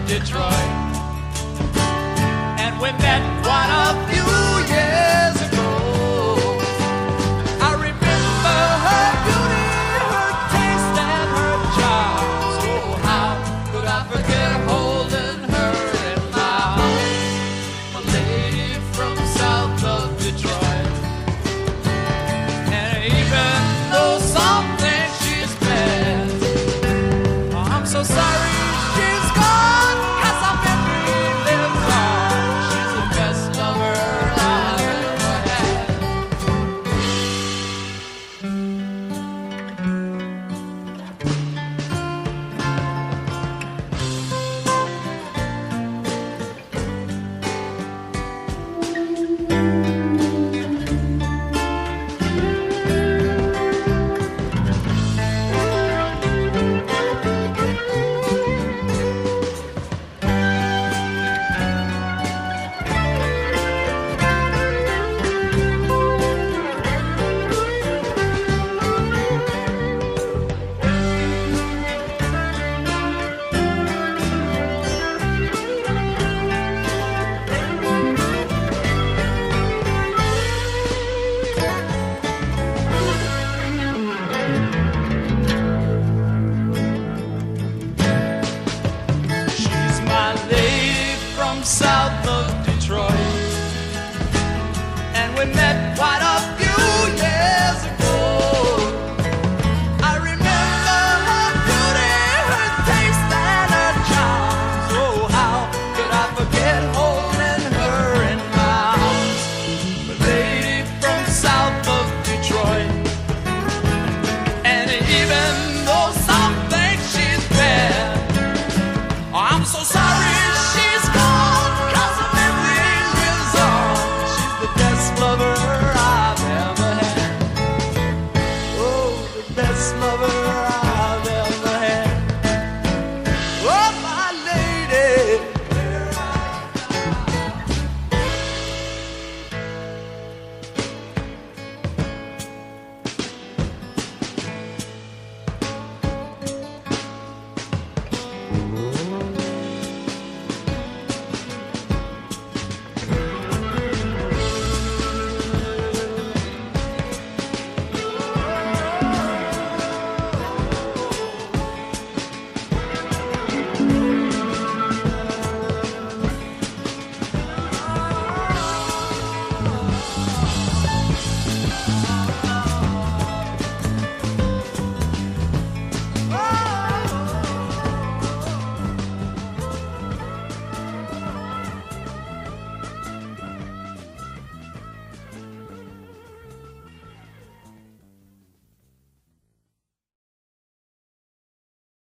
Detroit. And we met quite a few years ago. I remember her beauty, her taste, and her charms. Oh, how could I forget holding her in my arms? A lady from south of Detroit. And even though some think she's bad, oh, I'm so sorry she's gone, 'cause our memory lives on. She's the best lover I've ever had. She's my lady from south of Detroit. And we met quite a few years ago. I remember her beauty, her taste, and her charms. Oh, how could I forget holding her in my arms? The lady from south of Detroit. And even though some think she's bad, oh, I'm so sorry.